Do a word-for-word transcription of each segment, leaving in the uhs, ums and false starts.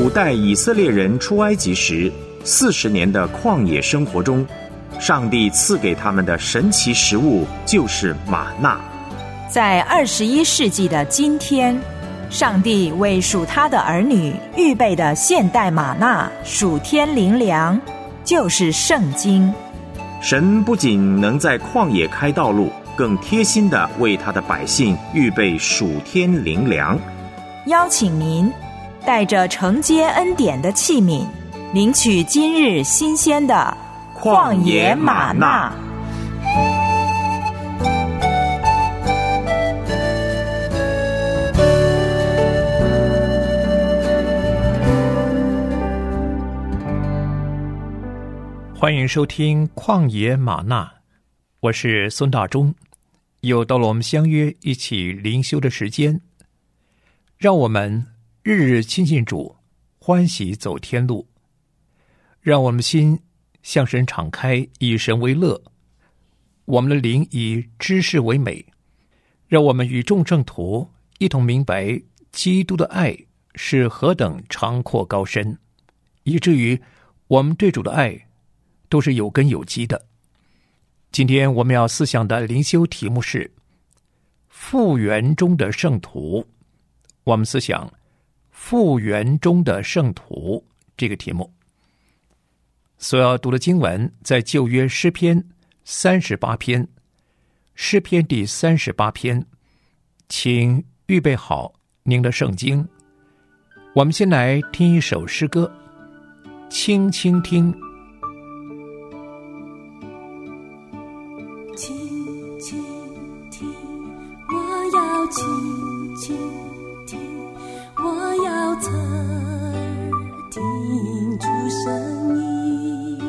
古代以色列人出埃及时四十年的旷野生活中，上帝赐给他们的神奇食物就是玛纳。 在二十一世纪的今天，上帝为属他的儿女预备的现代玛纳属天灵粮，就是圣经。 神不仅能在旷野开道路，更贴心地为他的百姓预备属天灵粮。 邀请您带着承接恩典的器皿，领取今日新鲜的旷野玛纳。 欢迎收听旷野玛纳，我是孙大中。又到了我们相约一起灵修的时间，让我们日日亲近主，欢喜走天路。让我们心向神敞开，以神为乐，我们的灵以知识为美。让我们与众圣徒一同明白基督的爱是何等长阔高深，以至于我们对主的爱都是有根有基的。今天我们要思想的灵修题目是复原中的圣徒。我们思想复原中的圣徒这个题目。所要读的经文在旧约诗篇三十八篇，诗篇第三十八篇，请预备好您的圣经。我们先来听一首诗歌，轻轻听。 轻轻听，我要轻轻听，我要侧耳听出声音。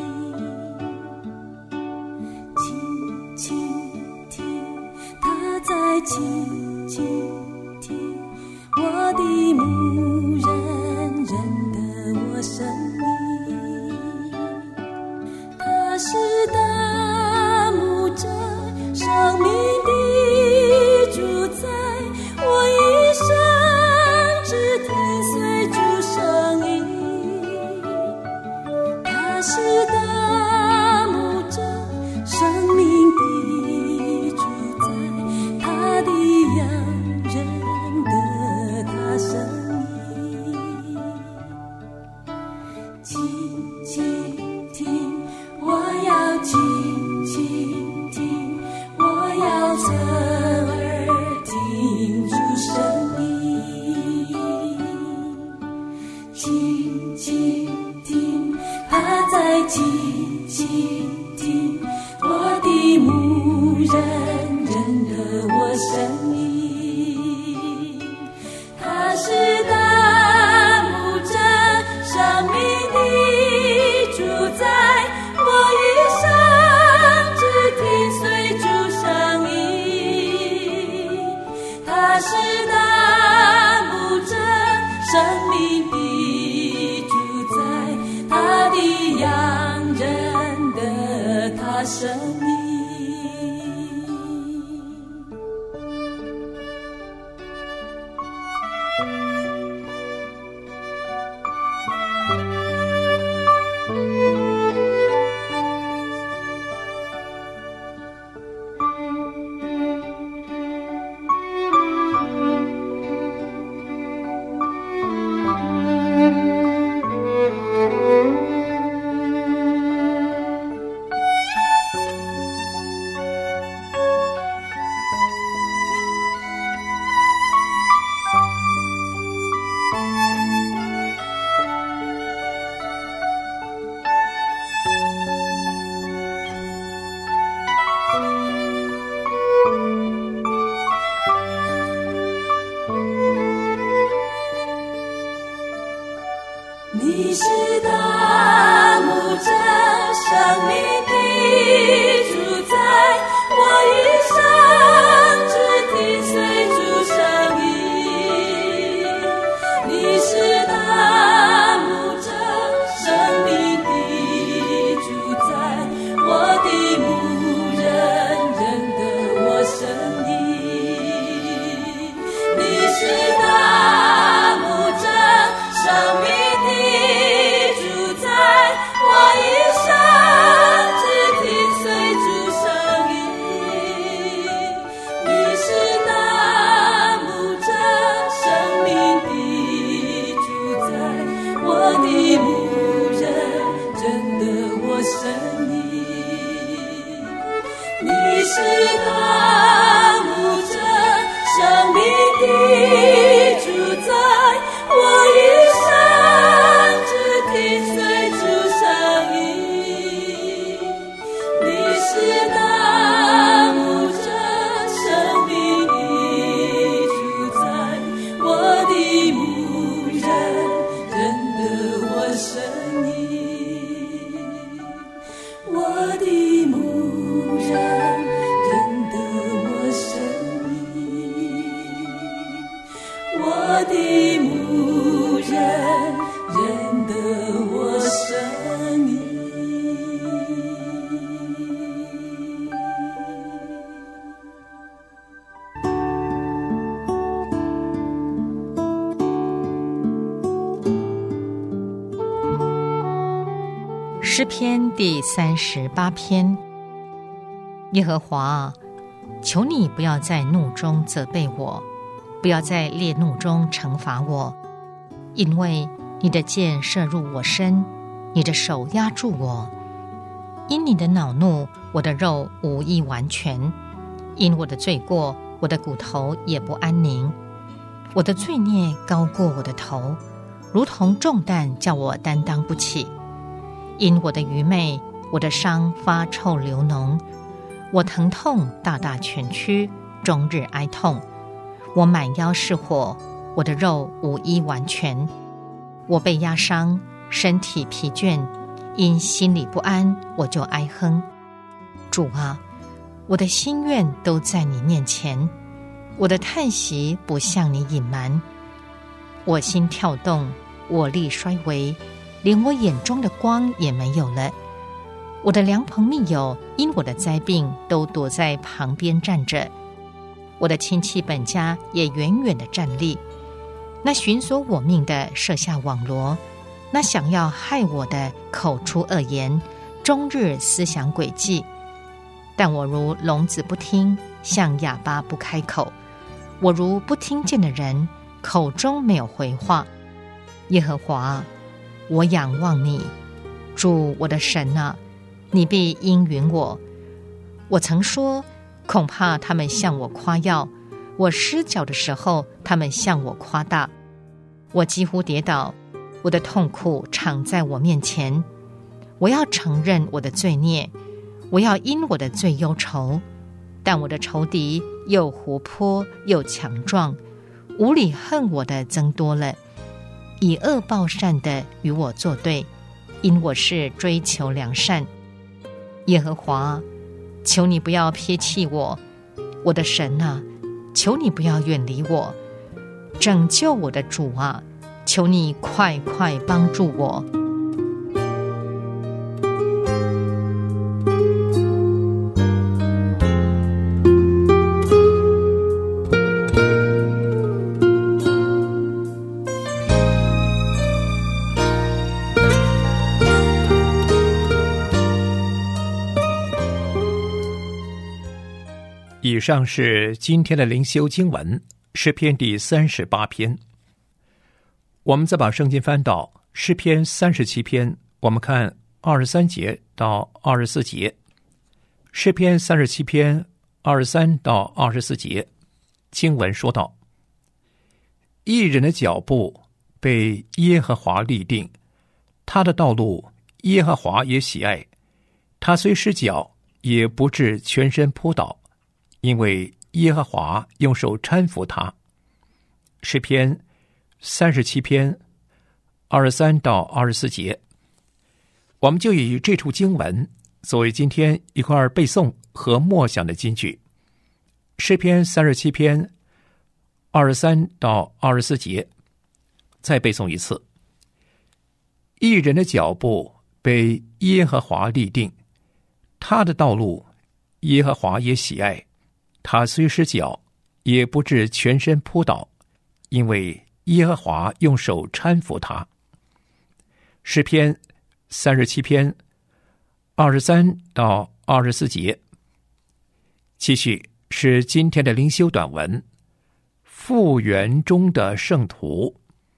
轻轻听，他在轻轻听，我的牧人认得我声音。他是大牧者，生命的主宰，我一生只听随主声音。他是大牧者，生命的主宰，他的羊认得他声音。轻轻听，我要轻轻听，我要侧耳听出声音。轻轻听，他在轻轻听，我的牧人认得我声音。他是大牧者，生命的主宰，我一生只听随主声音。 诗篇第三十八篇。耶和华啊，求你不要在怒中责备我，不要在烈怒中惩罚我，因为你的箭射入我身，你的手压住我。因你的恼怒，我的肉无一完全；因我的罪过，我的骨头也不安宁。我的罪孽高过我的头，如同重担，叫我担当不起。因我的愚昧，我的伤发臭流脓，我疼痛大大蜷曲，终日哀痛。我满腰是火，我的肉无一完全。我被压伤，身体疲倦，因心里不安，我就哀哼。主啊，我的心愿都在你面前，我的叹息不向你隐瞒。我心跳动，我力衰微，连我眼中的光也没有了。我的良朋密友因我的灾病都躲在旁边站着，我的亲戚本家也远远地站立。那寻索我命的设下网罗，那想要害我的口出恶言，终日思想诡计。但我如聋子不听，像哑巴不开口，我如不听见的人，口中没有回话。耶和华，我仰望你，主我的神啊，你必应允我。我曾说，恐怕他们向我夸耀，我失脚的时候，他们向我夸大。我几乎跌倒，我的痛苦常在我面前。我要承认我的罪孽，我要因我的罪忧愁。但我的仇敌又活泼又强壮，无理恨我的增多了，以恶报善的与我作对，因我是追求良善。耶和华，求你不要撇弃我，我的神啊，求你不要远离我。拯救我的主啊，求你快快帮助我。 以上是今天的灵修经文，诗篇第三十八篇。我们再把圣经翻到诗篇三十七篇，我们看二十三节到二十四节。诗篇三十七篇二十三到二十四节，经文说道：义人的脚步被耶和华立定，他的道路耶和华也喜爱，他虽失脚，也不致全身扑倒，因为耶和华用手搀扶他。诗篇三十七篇二十三到二十四节，我们就以这处经文作为今天一块背诵和默想的金句。诗篇三十七篇二十三到二十四节，再背诵一次。义人的脚步被耶和华立定，他的道路耶和华也喜爱，他虽失脚，也不致全身扑倒，因为耶和华用手搀扶他。诗篇三十七篇二十三到二十四节，继续是今天的灵修短文，复原中的圣徒。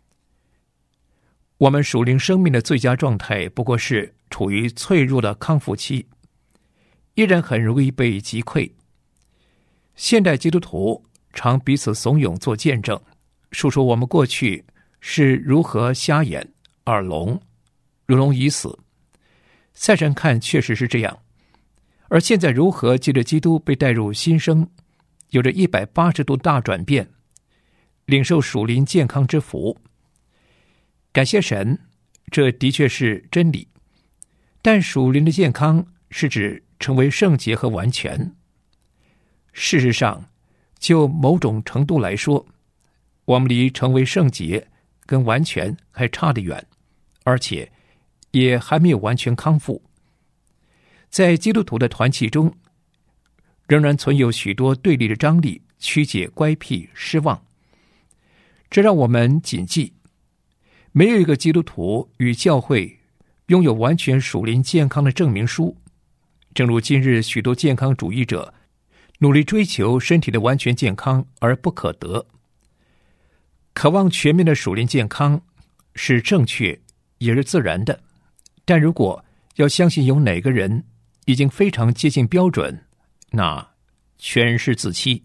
我们属灵生命的最佳状态不过是处于脆弱的康复期，依然很容易被击溃。现代基督徒常彼此怂恿做见证，述说我们过去是如何瞎眼、耳聋、如聋已死。在神看确实是这样，而现在如何借着基督被带入新生，有着一百八十度大转变，领受属灵健康之福。感谢神，这的确是真理。但属灵的健康是指成为圣洁和完全。事实上，就某种程度来说，我们离成为圣洁跟完全还差得远，而且也还没有完全康复。在基督徒的团契中，仍然存有许多对立的张力，曲解、乖僻、失望。这让我们谨记，没有一个基督徒与教会拥有完全属灵健康的证明书，正如今日许多健康主义者努力追求身体的完全健康而不可得。渴望全面的属灵健康是正确也是自然的，但如果要相信有哪个人已经非常接近标准，那全是自欺。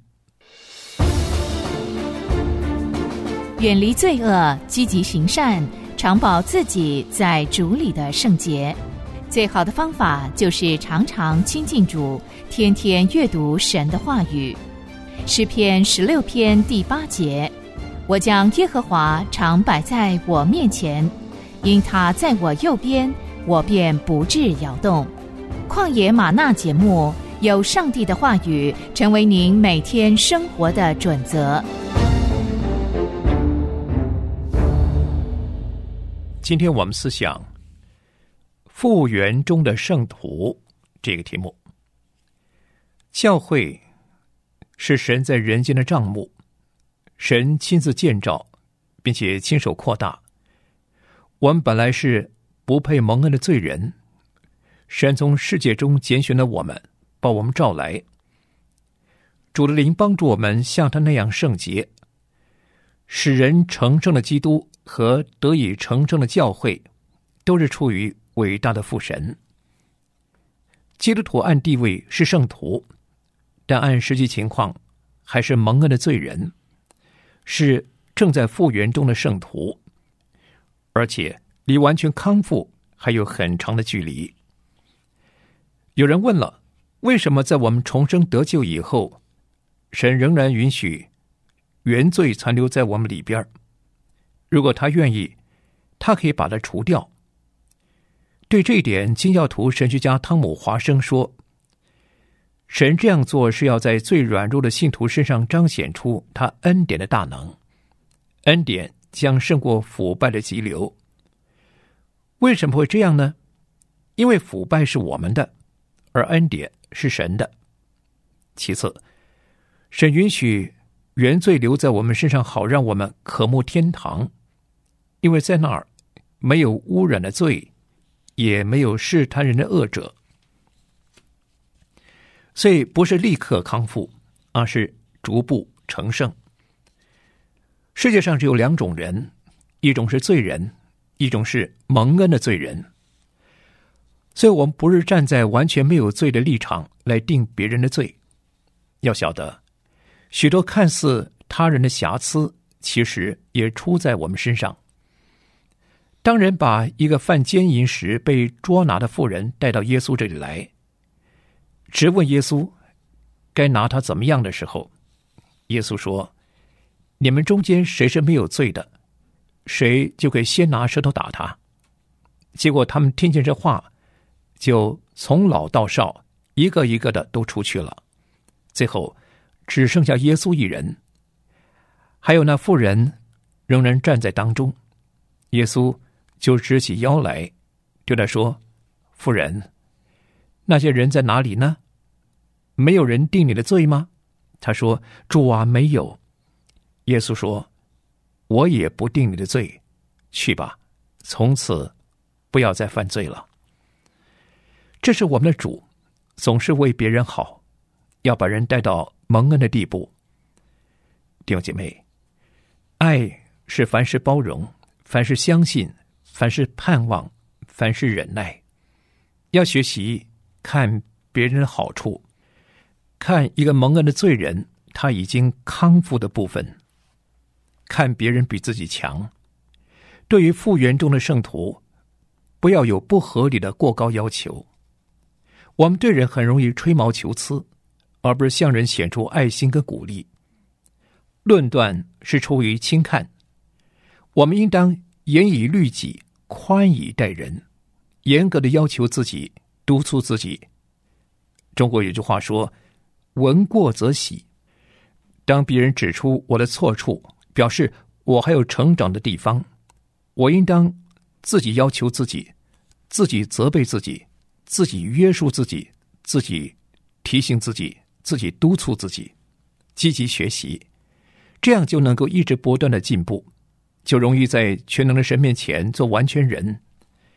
远离罪恶，积极行善，常保自己在主里的圣洁。最好的方法就是常常亲近主，天天阅读神的话语。诗篇十六篇第八节，我将耶和华常摆在我面前，因他在我右边，我便不致摇动。旷野吗哪节目，有上帝的话语成为您每天生活的准则。 今天我们思想复原中的圣徒这个题目。教会是神在人间的帐幕，神亲自建造并且亲手扩大。我们本来是不配蒙恩的罪人，神从世界中拣选了我们，把我们召来。主的灵帮助我们像他那样圣洁，使人成圣的基督和得以成圣的教会都是出于伟大的父神。基督徒按地位是圣徒，但按实际情况还是蒙恩的罪人，是正在复原中的圣徒，而且离完全康复还有很长的距离。有人问了，为什么在我们重生得救以后，神仍然允许原罪残留在我们里边？如果他愿意，他可以把它除掉。对这一点，金教徒神学家汤姆·华生说，神这样做是要在最软弱的信徒身上彰显出他恩典的大能，恩典将胜过腐败的急流。为什么会这样呢？因为腐败是我们的，而恩典是神的。其次，神允许原罪留在我们身上，好让我们渴慕天堂，因为在那儿没有污染的罪，也没有试探人的恶者。所以不是立刻康复，而是逐步成圣。世界上只有两种人，一种是罪人，一种是蒙恩的罪人。所以我们不是站在完全没有罪的立场来定别人的罪。要晓得，许多看似他人的瑕疵，其实也出在我们身上。当人把一个犯奸淫时被捉拿的妇人带到耶稣这里来，直问耶稣该拿他怎么样的时候，耶稣说，你们中间谁是没有罪的，谁就可以先拿石头打他。结果他们听见这话，就从老到少一个一个的都出去了，最后只剩下耶稣一人，还有那妇人仍然站在当中。耶稣就直起腰来对他说，妇人，那些人在哪里呢？没有人定你的罪吗？他说，主啊，没有。耶稣说，我也不定你的罪，去吧，从此不要再犯罪了。这是我们的主，总是为别人好，要把人带到蒙恩的地步。弟兄姐妹，爱是凡事包容，凡事相信，凡事盼望，凡事忍耐。要学习看别人的好处，看一个蒙恩的罪人他已经康复的部分，看别人比自己强。对于复原中的圣徒，不要有不合理的过高要求。我们对人很容易吹毛求疵，而不是向人显出爱心跟鼓励。论断是出于轻看，我们应当严以律己，宽以待人，严格的要求自己，督促自己。中国有句话说，闻过则喜。当别人指出我的错处，表示我还有成长的地方，我应当自己要求自己，自己责备自己，自己约束自己，自己提醒自己，自己督促自己，积极学习，这样就能够一直不断的进步，就容易在全能的神面前做完全人。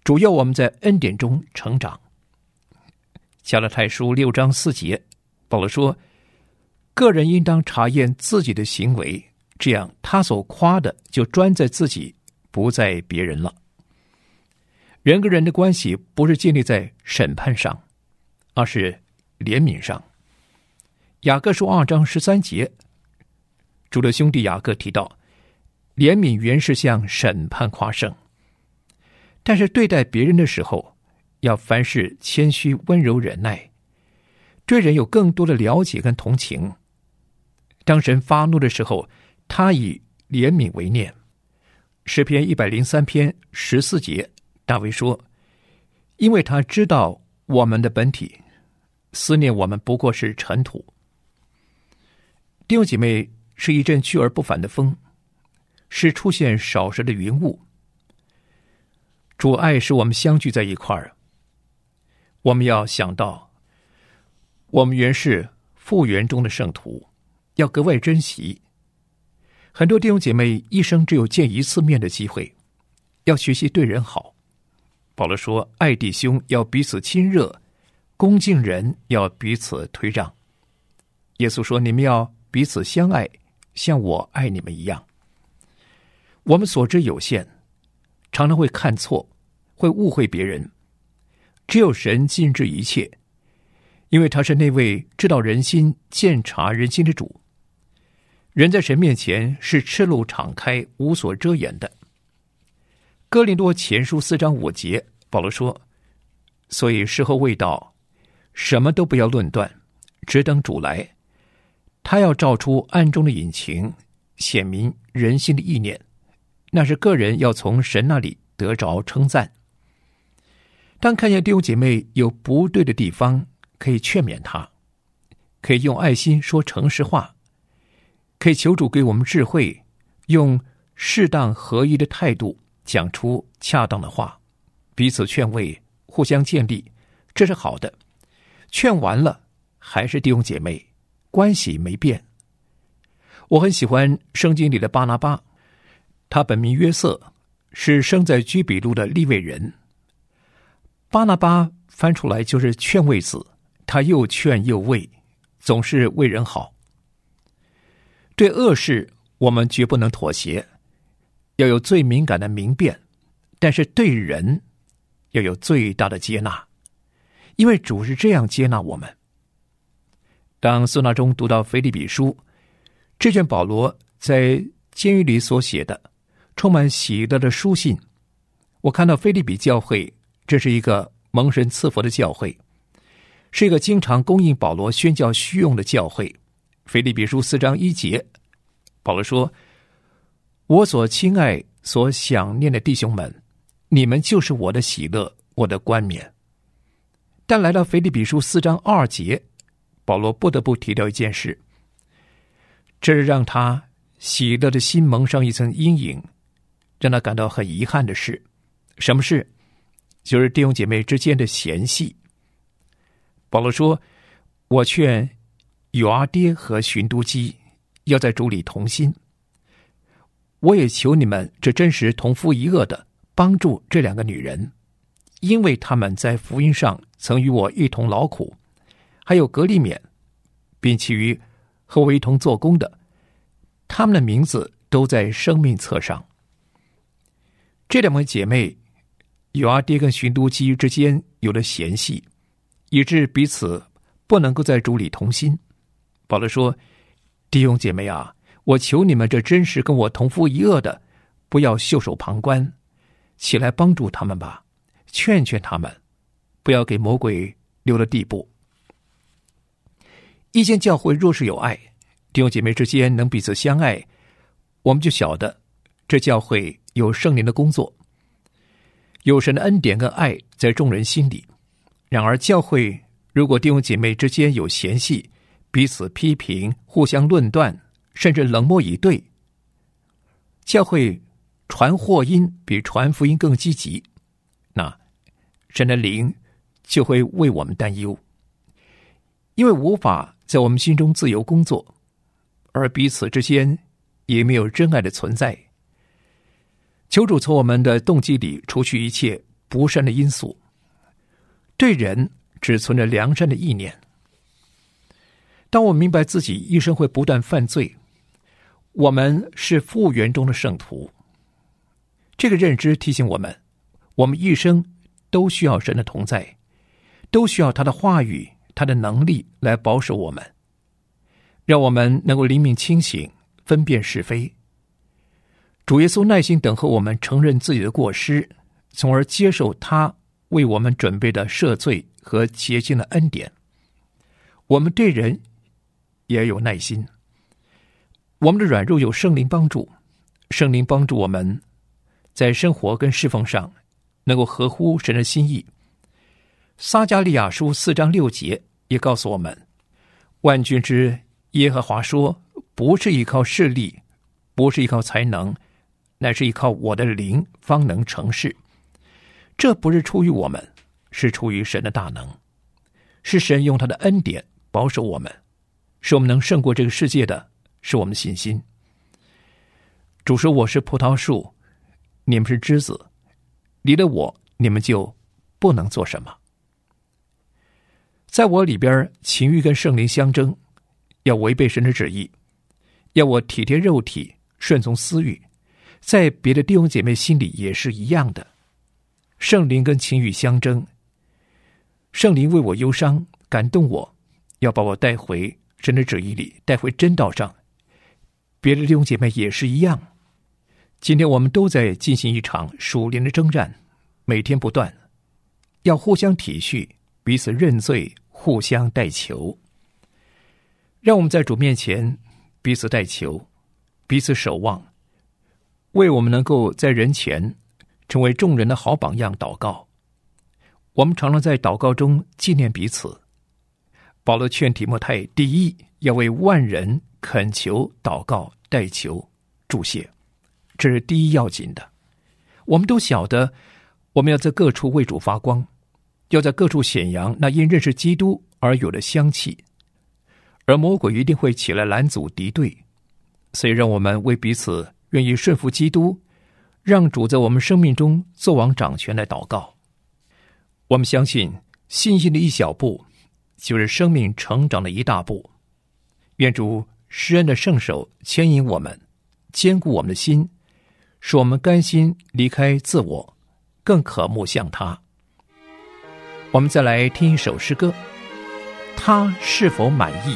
主要我们在恩典中成长。加拉太书六章四节，保罗说，个人应当查验自己的行为，这样他所夸的就专在自己，不在别人了。人跟人的关系不是建立在审判上，而是怜悯上。雅各书二章十三节，主的兄弟雅各提到，怜悯原是向审判夸胜，但是对待别人的时候，要凡事谦虚温柔忍耐，对人有更多的了解跟同情。当神发怒的时候，他以怜悯为念。诗篇一百零三篇十四节，大卫说，因为他知道我们的本体，思念我们不过是尘土。弟兄姐妹，是一阵去而不返的风，是出现少时的云雾。主爱使我们相聚在一块儿，我们要想到，我们原是复原中的圣徒，要格外珍惜。很多弟兄姐妹一生只有见一次面的机会，要学习对人好。保罗说，爱弟兄要彼此亲热，恭敬人要彼此推让。耶稣说，你们要彼此相爱，像我爱你们一样。我们所知有限，常常会看错，会误会别人。只有神尽知一切，因为他是那位知道人心、鉴察人心的主。人在神面前是赤露敞开、无所遮掩的。哥林多前书四章五节，保罗说，所以时候未到，什么都不要论断，只等主来，他要照出暗中的隐情，显明人心的意念，那是个人要从神那里得着称赞。当看见弟兄姐妹有不对的地方，可以劝勉他，可以用爱心说诚实话，可以求主给我们智慧，用适当合一的态度讲出恰当的话，彼此劝慰，互相建立，这是好的。劝完了还是弟兄姐妹，关系没变。我很喜欢圣经里的巴拿巴，他本名约瑟，是生在居比路的利未人。巴拿巴翻出来就是劝慰子，他又劝又慰，总是为人好。对恶事我们绝不能妥协，要有最敏感的明辨，但是对人要有最大的接纳，因为主是这样接纳我们。当孙大中读到腓立比书，这卷保罗在监狱里所写的充满喜乐的书信，我看到腓立比教会，这是一个蒙神赐福的教会，是一个经常供应保罗宣教需用的教会。腓立比书四章一节，保罗说，我所亲爱所想念的弟兄们，你们就是我的喜乐，我的冠冕。但来到腓立比书四章二节，保罗不得不提到一件事，这是让他喜乐的心蒙上一层阴影，让他感到很遗憾的事。什么事？就是弟兄姐妹之间的嫌隙。保罗说，我劝友阿爹和寻都基要在主里同心，我也求你们这真实同父一轭的帮助这两个女人，因为他们在福音上曾与我一同劳苦，还有格利勉，并其余和我一同做工的，他们的名字都在生命册上。这两位姐妹友阿爹跟寻都基之间有了嫌隙，以致彼此不能够在主里同心。保罗说，弟兄姐妹啊，我求你们这真实跟我同父一轭的，不要袖手旁观，起来帮助他们吧，劝劝他们，不要给魔鬼留了地步。一间教会若是有爱，弟兄姐妹之间能彼此相爱，我们就晓得这教会有圣灵的工作，有神的恩典跟爱在众人心里。然而教会如果弟兄姐妹之间有嫌隙，彼此批评，互相论断，甚至冷漠以对，教会传祸音比传福音更积极，那神的灵就会为我们担忧，因为无法在我们心中自由工作，而彼此之间也没有真爱的存在。求主从我们的动机里除去一切不善的因素，对人只存着良善的意念。当我明白自己一生会不断犯罪，我们是复原中的圣徒，这个认知提醒我们，我们一生都需要神的同在，都需要他的话语、他的能力来保守我们，让我们能够灵命清醒，分辨是非。主耶稣耐心等候我们承认自己的过失，从而接受他为我们准备的赦罪和洁净的恩典。我们对人也有耐心，我们的软弱有圣灵帮助，圣灵帮助我们在生活跟侍奉上能够合乎神的心意。撒迦利亚书四章六节也告诉我们，万军之耶和华说，不是依靠势力，不是依靠才能，乃是依靠我的灵方能成事。这不是出于我们，是出于神的大能，是神用他的恩典保守我们，使我们能胜过这个世界的是我们的信心。主说，我是葡萄树，你们是枝子，离了我，你们就不能做什么。在我里边，情欲跟圣灵相争，要违背神的旨意，要我体贴肉体，顺从私欲。在别的弟兄姐妹心里也是一样的，圣灵跟情欲相争，圣灵为我忧伤，感动我，要把我带回神的旨意里，带回真道上。别的弟兄姐妹也是一样。今天我们都在进行一场属灵的征战，每天不断，要互相体恤，彼此认罪，互相代求。让我们在主面前彼此代求，彼此守望，为我们能够在人前成为众人的好榜样祷告。我们常常在祷告中纪念彼此。保罗劝提摩太，第一要为万人恳求、祷告、代求、祝谢，这是第一要紧的。我们都晓得，我们要在各处为主发光，要在各处显扬那因认识基督而有的香气，而魔鬼一定会起来拦阻敌对。所以让我们为彼此愿意顺服基督，让主在我们生命中作王掌权来祷告。我们相信，信心的一小步就是生命成长的一大步。愿主施恩的圣手牵引我们，坚固我们的心，使我们甘心离开自我，更渴慕向他。我们再来听一首诗歌，他是否满意？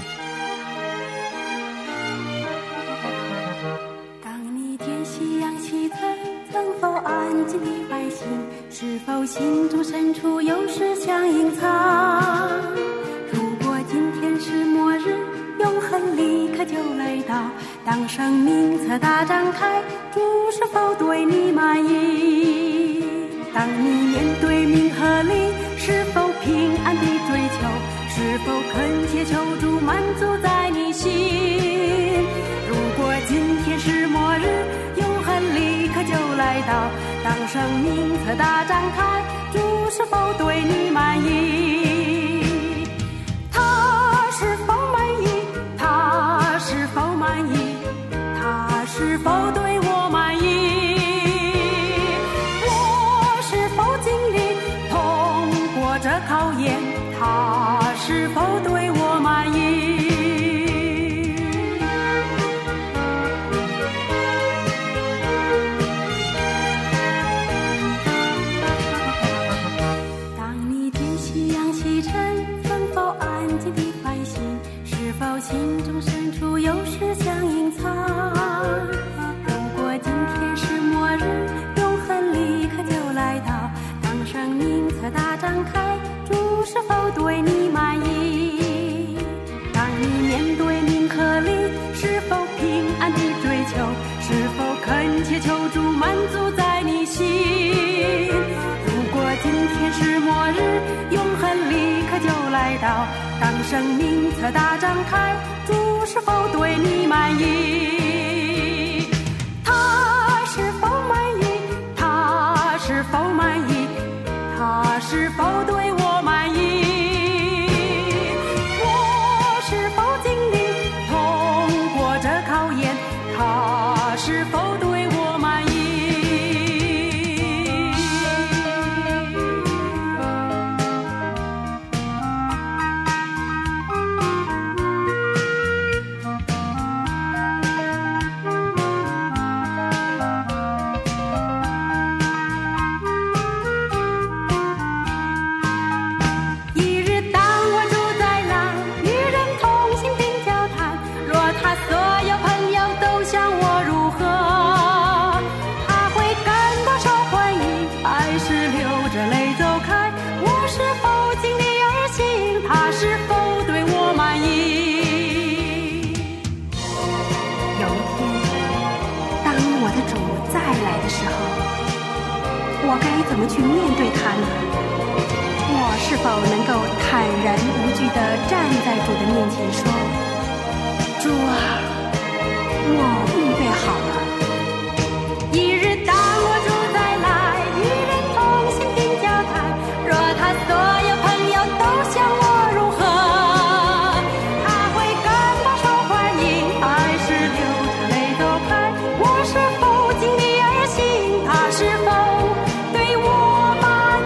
当你见夕阳西沉，曾否安静地反省？是否心中深处有事想隐藏？如果今天是末日，永恒立刻就来到，当生命册大张开，主是否对你满意？当你面对名和利，是否平安地追求？是否恳切求主满足在你心？如果今天是末日，永恒立刻就来到，当生命册大张开，主是否对你满意？他是否满意？他是否满意？他是否对我满意？我是否经历通过这考验？他是否对我满意？当你见夕阳西沉，曾否安静地反省？是否心中深处有事想隐藏？如果今天是末日，永恒立刻就来到，当生命册大张开，主是否对你满意？当你面对名和利，是否平安地追求？是否恳切求主满足在你心？如果今天是末日，永恒立刻就来到，当生命册大张开，主是否对你满意？他是否满意？他是否满意？他是否对我满意？我是否经历通过这考验？他是否对我满意？ 的主再来的时候，我该怎么去面对他呢？我是否能够坦然无惧地站在主的面前说：主啊，我预备好了，一日当我主再来，与人同行并交谈，若他所有朋友都向我如何，他会感到受欢迎，还是流着泪走开？我是否尽力而行？他是否对我满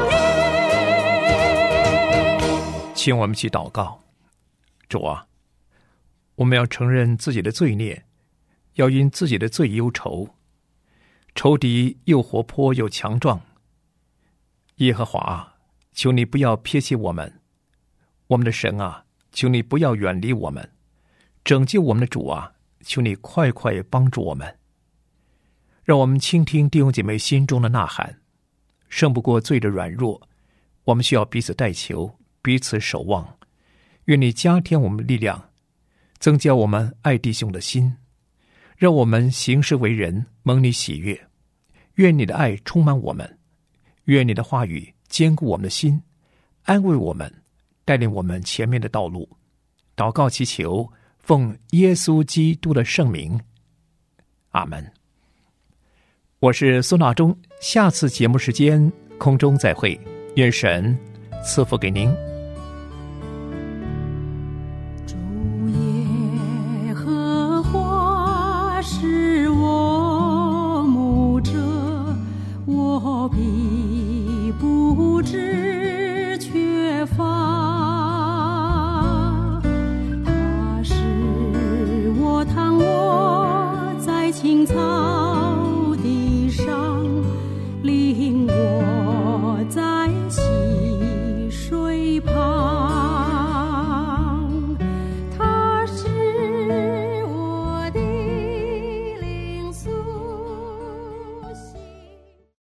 意？ 请我们去祷告。主啊，我们要承认自己的罪孽，要因自己的罪忧愁。仇敌又活泼又强壮。耶和华，求你不要撇弃我们。我们的神啊，求你不要远离我们。拯救我们的主啊，求你快快帮助我们。让我们倾听弟兄姐妹心中的呐喊，胜不过罪的软弱。我们需要彼此代求，彼此守望。愿你加添我们力量，增加我们爱弟兄的心，让我们行事为人蒙你喜悦。愿你的爱充满我们，愿你的话语坚固我们的心，安慰我们，带领我们前面的道路。祷告祈求，奉耶稣基督的圣名，阿们。我是孙大中，下次节目时间空中再会，愿神赐福给您。